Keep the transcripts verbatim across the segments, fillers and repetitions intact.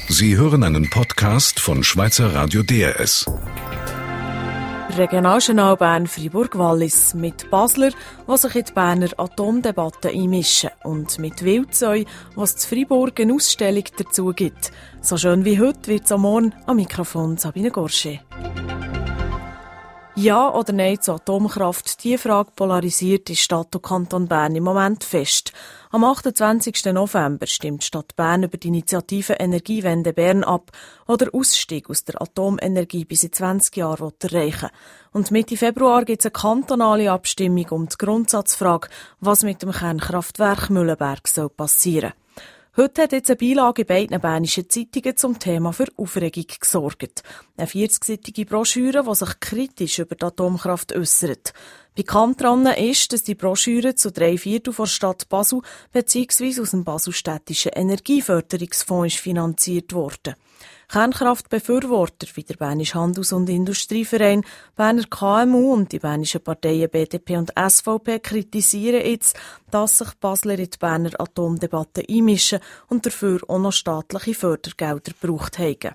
Sie hören einen Podcast von Schweizer Radio D R S. Regionaljournal Bern-Fribourg-Wallis mit Basler, die sich in die Berner Atomdebatte einmischen, und mit Wildsäu, was zu Fribourg eine Ausstellung dazu gibt. So schön wie heute wird es am Morgen am Mikrofon Sabine Gorche. Ja oder Nein zur Atomkraft? Diese Frage polarisiert die Stadt und Kanton Bern im Moment fest. Am achtundzwanzigsten November stimmt die Stadt Bern über die Initiative Energiewende Bern ab, die den Ausstieg aus der Atomenergie bis in zwanzig Jahren erreichen will. Und Mitte Februar gibt es eine kantonale Abstimmung um die Grundsatzfrage, was mit dem Kernkraftwerk Mühleberg soll passieren. Heute hat jetzt eine Beilage in beiden bernischen Zeitungen zum Thema für Aufregung gesorgt. Eine vierzigseitige Broschüre, die sich kritisch über die Atomkraft äussert. Bekannt daran ist, dass die Broschüre zu drei Viertel von der Stadt Basel bzw. aus dem Baselstädtischen Energieförderungsfonds ist finanziert wurde. Kernkraftbefürworter wie der Bernische Handels- und Industrieverein, Berner K M U und die bernischen Parteien B D P und S V P kritisieren jetzt, dass sich Basler in die Berner Atomdebatte einmischen und dafür auch noch staatliche Fördergelder gebraucht haben.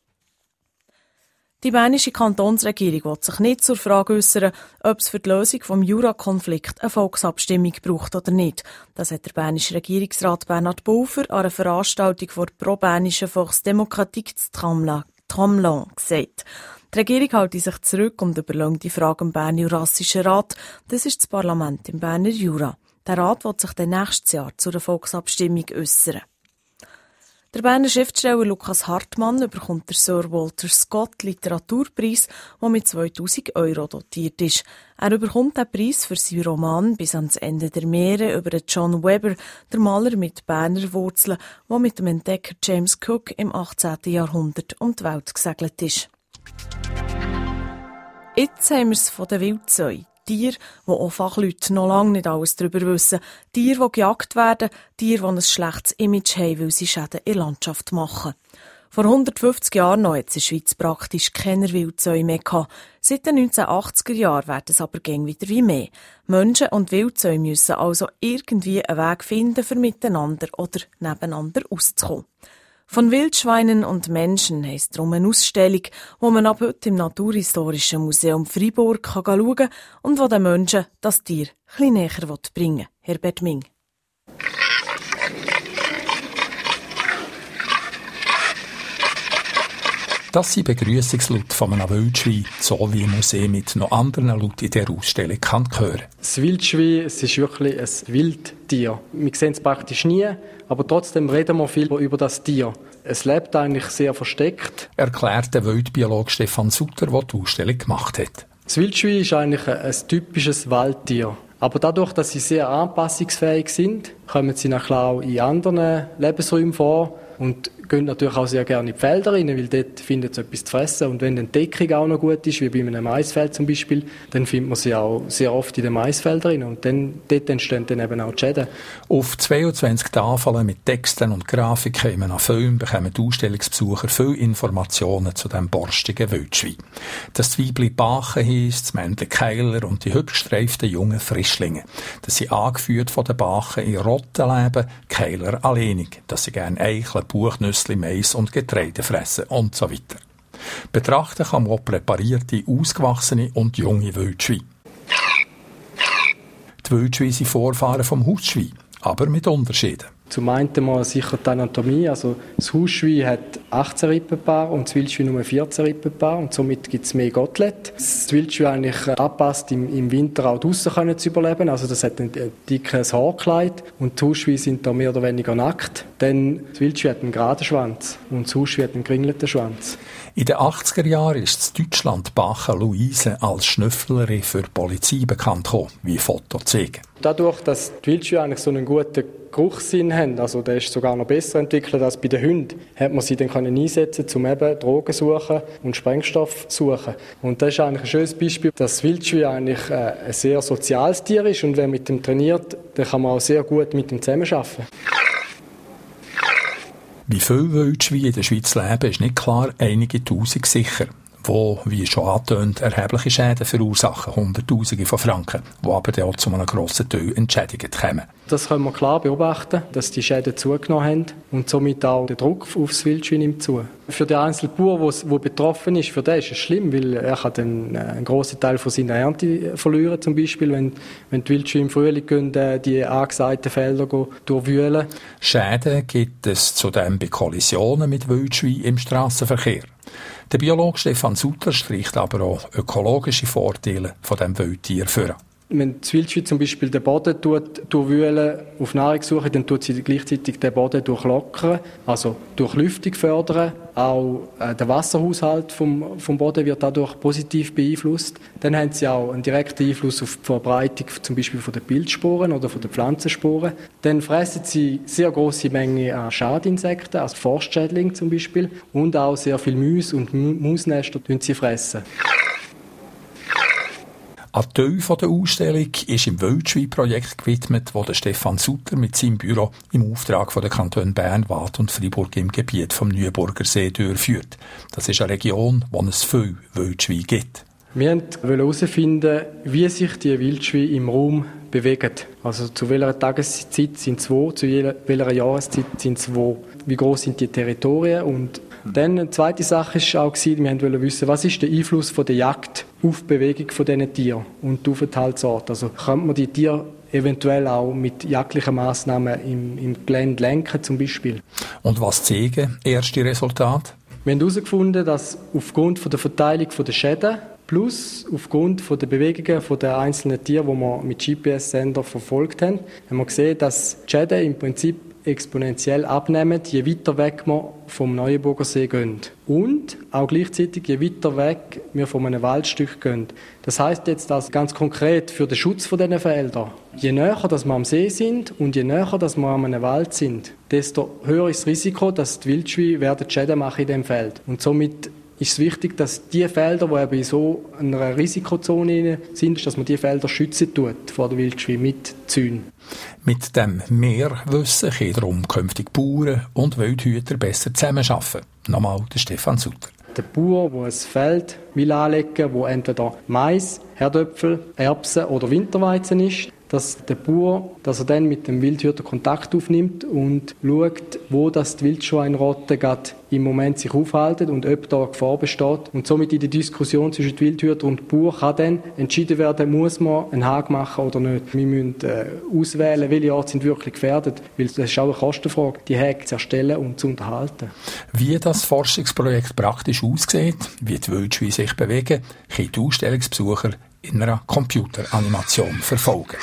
Die bernische Kantonsregierung will sich nicht zur Frage äußern, ob es für die Lösung des Jura-Konflikts eine Volksabstimmung braucht oder nicht. Das hat der bernische Regierungsrat Bernhard Pulver an einer Veranstaltung vor der pro-bernischen Volksdemokratie zu Tramelan gesagt. Die Regierung hält sich zurück und überlässt die Frage im Berner Jurassischen Rat. Das ist das Parlament im Berner Jura. Der Rat wird sich dann nächstes Jahr zu einer Volksabstimmung äußern. Der Berner Schriftsteller Lukas Hartmann bekommt den Sir Walter Scott Literaturpreis, der mit zweitausend Euro dotiert ist. Er bekommt den Preis für seinen Roman «Bis ans Ende der Meere» über John Webber, der Maler mit Berner Wurzeln, der mit dem Entdecker James Cook im achtzehnten Jahrhundert um die Welt gesegelt ist. Jetzt haben wir es von den Wildsäuen. Tiere, die auch Fachleute noch lange nicht alles darüber wissen. Tiere, die gejagt werden, Tiere, die ein schlechtes Image haben, weil sie Schäden in der Landschaft machen. Vor hundertfünfzig Jahren noch hat es in der Schweiz praktisch keine Wildsäue mehr gehabt. Seit den neunzehnhundertachtziger Jahren werden es aber gäng wieder wie mehr. Menschen und Wildsäue müssen also irgendwie einen Weg finden, für miteinander oder nebeneinander auszukommen. Von Wildschweinen und Menschen heisst darum eine Ausstellung, wo man ab heute im Naturhistorischen Museum Fribourg kann schauen kann und wo den Menschen das Tier etwas näher bringen will. Herbert Ming. Das sind Begrüssungslaute von einem Wildschwein, so wie ein Museum mit noch anderen Lauten in dieser Ausstellung kann hören. Das Wildschwein, es ist wirklich ein Wildtier. Wir sehen es praktisch nie, aber trotzdem reden wir viel über das Tier. Es lebt eigentlich sehr versteckt. Erklärt der Wildbiologe Stefan Sutter, der die Ausstellung gemacht hat. Das Wildschwein ist eigentlich ein, ein typisches Waldtier. Aber dadurch, dass sie sehr anpassungsfähig sind, kommen sie nachher auch in anderen Lebensräumen vor und gehen natürlich auch sehr gerne in die Felder rein, weil dort findet sie etwas zu fressen. Und wenn die Deckung auch noch gut ist, wie bei einem Maisfeld zum Beispiel, dann findet man sie auch sehr oft in den Maisfeldern rein. Und dann, dort entstehen dann eben auch die Schäden. Auf zweiundzwanzig Tafeln mit Texten und Grafiken in einem Film bekommen die Ausstellungsbesucher viele Informationen zu diesem borstigen Wildschwein. Das Weibli Bachen heisst, das Männchen Keiler und die hübsch gestreiften jungen Frischlinge. Das sind angeführt von den Bachen in Rotten leben, Keiler alleinig, dass sie gerne Eicheln, Buchnüsse, Mais und Getreide fressen und so weiter. Betrachten kann man auch präparierte, ausgewachsene und junge Wildschweine. Die Wildschweine sind Vorfahren vom Hausschwein, aber mit Unterschieden. Zum einen mal sicher die Anatomie. Also das Hausschwein hat achtzehn Rippenpaare und das Wildschwein nur vierzehn Rippenpaare und somit gibt es mehr Gottlet. Das Wildschwein eigentlich anpasst, im, im Winter auch draussen können zu überleben. Also das hat ein, ein dickes Haarkleid und die Hausschweine sind da mehr oder weniger nackt. Denn das Wildschwein hat einen geraden Schwanz und das Hausschwein hat einen geringelten Schwanz. In den achtziger Jahren ist in Deutschland Bachen Luise als Schnüfflerin für die Polizei bekannt gekommen, wie Fotos zeigen. Dadurch, dass die Wildschweine eigentlich so einen guten Geruchssinn haben, also der ist sogar noch besser entwickelt als bei den Hunden, hat man sie dann können einsetzen, um eben Drogen suchen und Sprengstoff suchen. Und das ist eigentlich ein schönes Beispiel, dass das Wildschwein eigentlich ein sehr soziales Tier ist und wer mit dem trainiert, dann kann man auch sehr gut mit dem zusammenarbeiten. Wie viele Wildschweine in der Schweiz leben, ist nicht klar, einige Tausend sicher. wo, wie schon angetönt, erhebliche Schäden verursachen, Hunderttausende von Franken, die aber dann auch zu einem grossen Teil entschädigt kommen. Das können wir klar beobachten, dass die Schäden zugenommen haben und somit auch der Druck aufs Wildschwein nimmt zu. Für den einzelnen Bauer, der betroffen ist, für den ist es schlimm, weil er kann dann einen grossen Teil von seiner Ernte verlieren, zum Beispiel, wenn, wenn die Wildschweine im Frühling gehen, die angesagten Felder durchwühlen. Schäden gibt es zudem bei Kollisionen mit Wildschweinen im Strassenverkehr. Der Biologe Stefan Sutter streicht aber auch ökologische Vorteile von diesem Wildtier vor. Wenn das Wildschwein zum Beispiel den Boden durchwühlen auf Nahrungssuche, dann tut sie gleichzeitig den Boden durchlockern, also durch Lüftung fördern. Auch äh, der Wasserhaushalt vom, vom Boden wird dadurch positiv beeinflusst. Dann haben sie auch einen direkten Einfluss auf die Verbreitung zum Beispiel von den Pilzsporen oder von den Pflanzensporen. Dann fressen sie sehr grosse Mengen an Schadinsekten, also Forstschädlinge zum Beispiel, und auch sehr viele Mäuse und Mausnester sie fressen. Ein Teil der Ausstellung ist im Wildschwein-Projekt gewidmet, das der Stefan Sutter mit seinem Büro im Auftrag der Kantone Bern, Waadt und Freiburg im Gebiet vom Neuenburger See durchführt. Das ist eine Region, wo es viele Wildschweine gibt. Wir wollten herausfinden, wie sich die Wildschweine im Raum bewegen. Also zu welcher Tageszeit sind es wo, zu welcher Jahreszeit sind es wo, wie groß sind die Territorien. Und dann eine zweite Sache war auch, wir wollten wissen, was ist der Einfluss von der Jagd auf die Bewegung von diesen Tieren und die Aufenthaltsort. Also könnte man die Tiere eventuell auch mit jagdlichen Massnahmen im, im Gelände lenken zum Beispiel. Und was zeigen erste Resultate? Wir haben herausgefunden, dass aufgrund von der Verteilung der Schäden plus aufgrund von der Bewegungen der einzelnen Tiere, die wir mit G P S-Sender verfolgt haben, haben wir gesehen, dass die Schäden im Prinzip exponentiell abnehmen, je weiter weg wir vom Neuenburger See gehen. Und auch gleichzeitig, je weiter weg wir von einem Waldstück gehen. Das heisst jetzt das ganz konkret für den Schutz von diesen Feldern. Je näher dass wir am See sind und je näher dass wir an einem Wald sind, desto höher ist das Risiko, dass die Wildschweine werden Schäden machen in diesem Feld. Und somit ist es wichtig, dass die Felder, die eben in so einer Risikozone sind, dass man die Felder schützen tut vor der Wildschweine mit Zäunen. Mit dem Mehrwissen können darum künftig Bauern und Wildhüter besser zusammenarbeiten. Nochmal der Stefan Sutter. Der Bauer, der ein Feld will anlegen, wo entweder Mais, Herdöpfel, Erbsen oder Winterweizen ist, dass der Bauer, dass er dann mit dem Wildhüter Kontakt aufnimmt und schaut, wo das die Wildschweinrotte gerade im Moment sich aufhalten und ob da eine Gefahr besteht. Und somit in der Diskussion zwischen Wildhüter und Bauer kann dann entschieden werden, muss man einen Hag machen oder nicht. Wir müssen äh, auswählen, welche Arten sind wirklich gefährdet, weil das ist auch eine Kostenfrage, die Häge zu erstellen und zu unterhalten. Wie das Forschungsprojekt praktisch aussieht, wie die Wildschweine sich bewegen, können die Ausstellungsbesucher in einer Computeranimation verfolgen.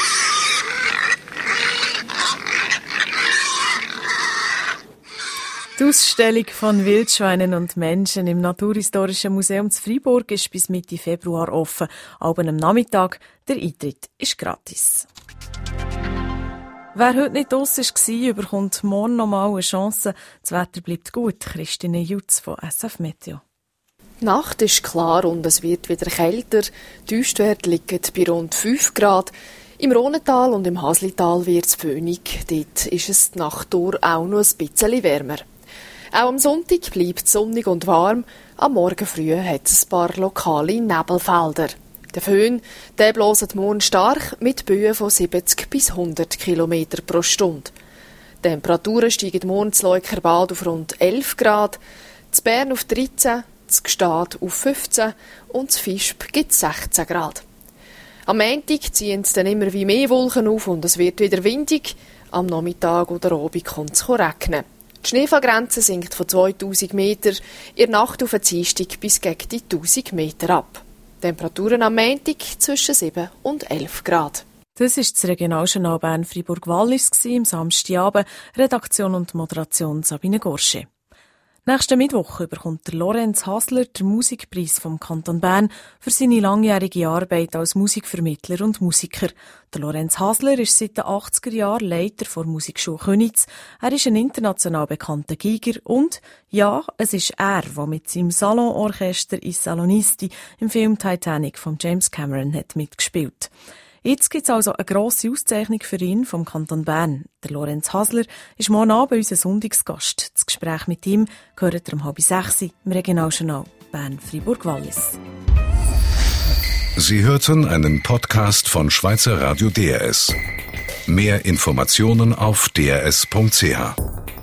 Die Ausstellung von Wildschweinen und Menschen im Naturhistorischen Museum zu Freiburg ist bis Mitte Februar offen. Auch am Nachmittag. Der Eintritt ist gratis. Wer heute nicht draussen war, bekommt morgen noch mal eine Chance. Das Wetter bleibt gut. Christine Jutz von S F Meteo. Die Nacht ist klar und es wird wieder kälter. Die Tiefstwerte liegen bei rund fünf Grad. Im Rhonental und im Haslital wird es föhnig. Dort ist es die Nacht durch auch noch ein bisschen wärmer. Auch am Sonntag bleibt es sonnig und warm. Am Morgen früh hat es ein paar lokale Nebelfelder. Der Föhn der bläst morgen stark mit Böen von siebzig bis hundert Kilometer pro Stunde. Die Temperaturen steigen morgen zu Leukerbad auf rund elf Grad, zu Bern auf dreizehn, zu Gstaad auf fünfzehn und zu Visp gibt es sechzehn Grad. Am Montag ziehen es dann immer wie mehr Wolken auf und es wird wieder windig. Am Nachmittag oder Abend kommt es regnen. Die Schneefallgrenze sinkt von zweitausend Meter, in der Nacht auf den Dienstag bis gegen die tausend Meter ab. Temperaturen am Montag zwischen sieben und elf Grad. Das war das Regionaljournal Bern Freiburg-Wallis am Samstagabend. Redaktion und Moderation Sabine Gorsche. Nächsten Mittwoch bekommt der Lorenz Hasler den Musikpreis vom Kanton Bern für seine langjährige Arbeit als Musikvermittler und Musiker. Der Lorenz Hasler ist seit den achtziger Jahren Leiter der Musikschule Köniz. Er ist ein international bekannter Giger und, ja, es ist er, der mit seinem Salonorchester «I Salonisti» im Film «Titanic» von James Cameron hat mitgespielt. Jetzt gibt es also eine grosse Auszeichnung für ihn vom Kanton Bern. Der Lorenz Hasler ist morgen Abend unser Sonntagsgast. Das Gespräch mit ihm gehört um halb sechs im Regionaljournal. Bern-Fribourg-Wallis. Sie hörten einen Podcast von Schweizer Radio D R S. Mehr Informationen auf d r s punkt c h.